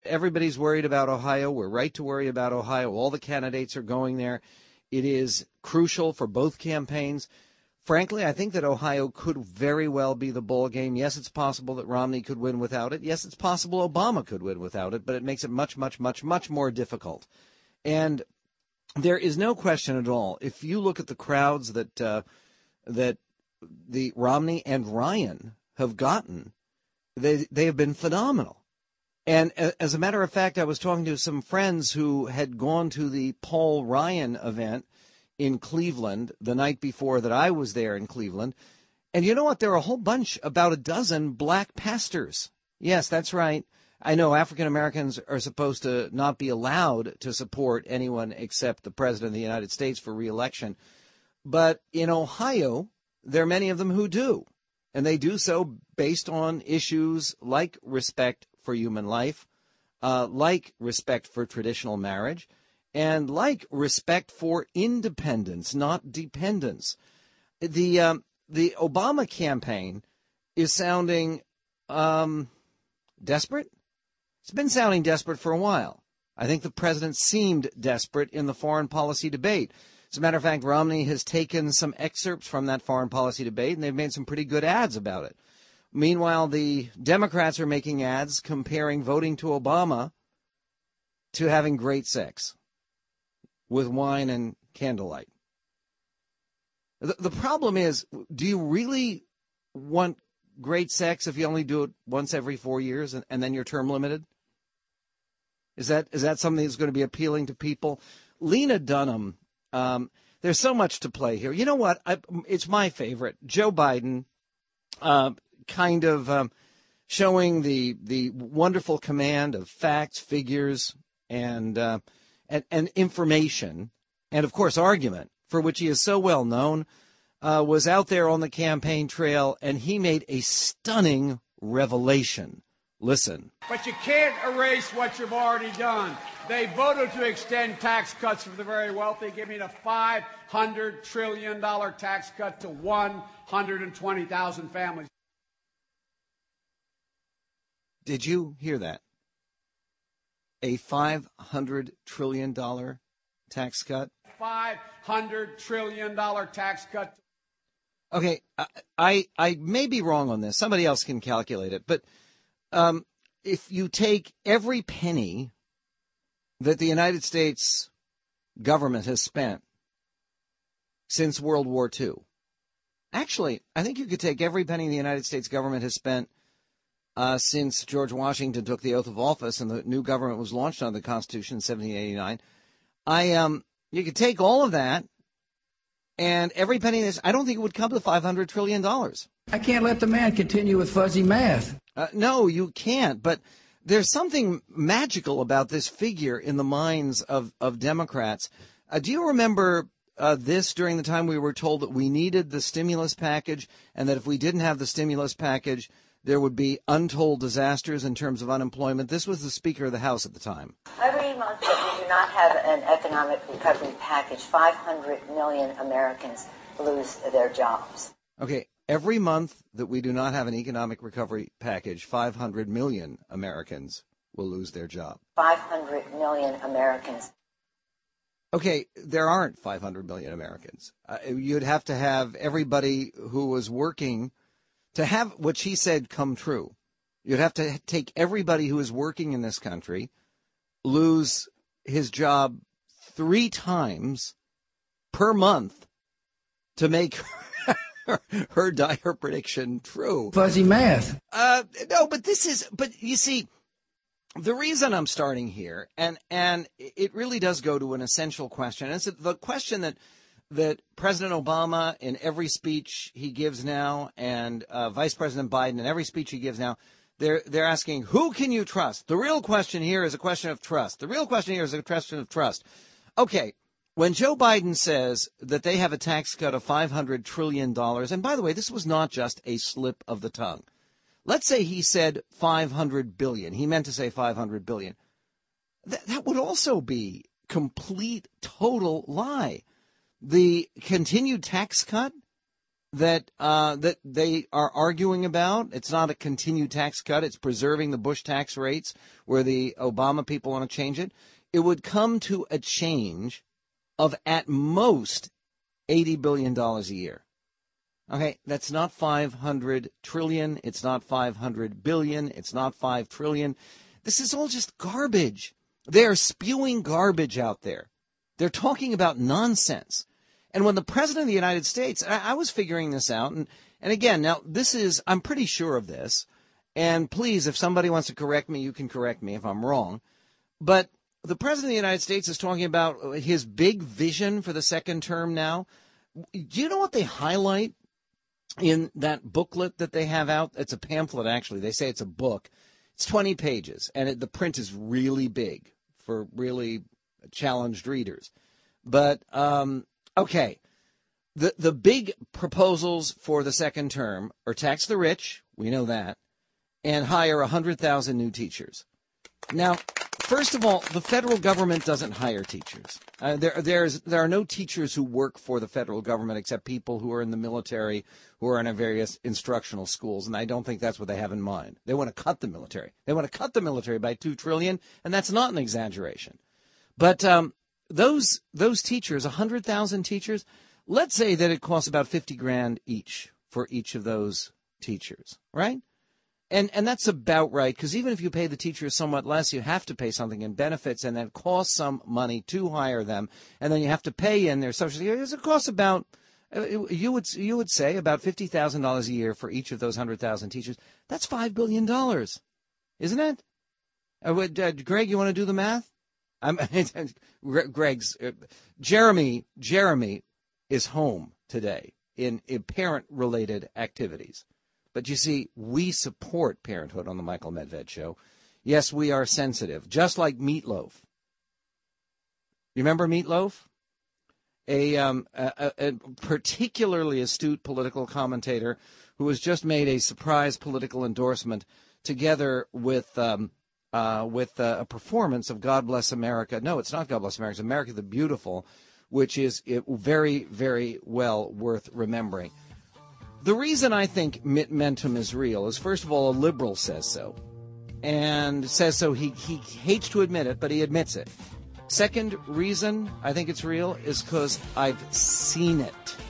everybody's worried about Ohio. We're right to worry about Ohio. All the candidates are going there. It is crucial for both campaigns. Frankly, I think that Ohio could very well be the ball game. Yes, it's possible that Romney could win without it. Yes, it's possible Obama could win without it, but it makes it much, much, much, much more difficult. And there is no question at all. If you look at the crowds that the Romney and Ryan have gotten, they have been phenomenal. And as a matter of fact, I was talking to some friends who had gone to the Paul Ryan event in Cleveland the night before that I was there in Cleveland. And you know what? There are a whole bunch, about a dozen black pastors. Yes, that's right. I know African Americans are supposed to not be allowed to support anyone except the President of the United States for re-election. But in Ohio, there are many of them who do. And they do so based on issues like respect for human life, like respect for traditional marriage, and like respect for independence, not dependence. The Obama campaign is sounding desperate. It's been sounding desperate for a while. I think the president seemed desperate in the foreign policy debate. As a matter of fact, Romney has taken some excerpts from that foreign policy debate, and they've made some pretty good ads about it. Meanwhile, the Democrats are making ads comparing voting to Obama to having great sex with wine and candlelight. The problem is, do you really want great sex if you only do it once every 4 years and then you're term limited? Is that something that's going to be appealing to people? Lena Dunham, there's so much to play here. You know what? It's my favorite. Joe Biden, kind of showing the wonderful command of facts, figures, and information, and of course argument, for which he is so well known, was out there on the campaign trail, and he made a stunning revelation. Listen. But you can't erase what you've already done. They voted to extend tax cuts for the very wealthy, giving a $500 trillion tax cut to 120,000 families. Did you hear that? A $500 trillion tax cut? $500 trillion tax cut. Okay, I may be wrong on this. Somebody else can calculate it. But if you take every penny that the United States government has spent since World War II, actually, I think you could take every penny the United States government has spent since George Washington took the oath of office and the new government was launched under the Constitution in 1789. You could take all of that, and every penny of this, I don't think it would come to $500 trillion. I can't let the man continue with fuzzy math. No, you can't. But there's something magical about this figure in the minds of Democrats. Do you remember this during the time we were told that we needed the stimulus package and that if we didn't have the stimulus package, there would be untold disasters in terms of unemployment? This was the Speaker of the House at the time. Every month that we do not have an economic recovery package, 500 million Americans lose their jobs. Okay, every month that we do not have an economic recovery package, 500 million Americans will lose their job. 500 million Americans. Okay, there aren't 500 million Americans. You'd have to have everybody who was working to have what she said come true. You'd have to take everybody who is working in this country, lose his job 3 times per month to make her dire prediction true. Fuzzy math. No, but you see, the reason I'm starting here, and it really does go to an essential question. And it's the question that President Obama in every speech he gives now, and Vice President Biden in every speech he gives now, they're asking, who can you trust? The real question here is a question of trust. The real question here is a question of trust. Okay, when Joe Biden says that they have a tax cut of $500 trillion, and by the way, this was not just a slip of the tongue. Let's say he said 500 billion. He meant to say 500 billion. That would also be complete, total lie. The continued tax cut that they are arguing about. It's not a continued tax cut. It's preserving the Bush tax rates where the Obama people want to change it. It would come to a change of at most $80 billion a year. Okay, that's not 500 trillion. It's not 500 billion. It's not 5 trillion. This is all just garbage. They are spewing garbage out there. They're talking about nonsense. And when the president of the United States, I was figuring this out, and again, now this is, I'm pretty sure of this, and please, if somebody wants to correct me, you can correct me if I'm wrong, but the president of the United States is talking about his big vision for the second term now. Do you know what they highlight in that booklet that they have out? It's a pamphlet, actually. They say it's a book. It's 20 pages, and the print is really big for really challenged readers. But, okay, the big proposals for the second term are tax the rich, we know that, and hire 100,000 new teachers. Now, first of all, the federal government doesn't hire teachers. There are no teachers who work for the federal government except people who are in the military, who are in various instructional schools, and I don't think that's what they have in mind. They want to cut the military. They want to cut the military by $2 trillion, and that's not an exaggeration. But those teachers, 100,000 teachers, let's say that it costs about $50,000 each for each of those teachers, right? And that's about right, because even if you pay the teachers somewhat less, you have to pay something in benefits, and that costs some money to hire them, and then you have to pay in their Social Security. It costs about, you would say, about $50,000 a year for each of those 100,000 teachers. That's $5 billion, isn't it? Greg, you want to do the math? Jeremy is home today in parent-related activities. But you see, we support parenthood on the Michael Medved Show. Yes, we are sensitive, just like Meatloaf. You remember Meatloaf? A particularly astute political commentator who has just made a surprise political endorsement together with a performance of God Bless America. No, it's not God Bless America. It's America the Beautiful, which is very, very well worth remembering. The reason I think Momentum is real is, first of all, a liberal says so. And says so, he hates to admit it, but he admits it. Second reason I think it's real is because I've seen it.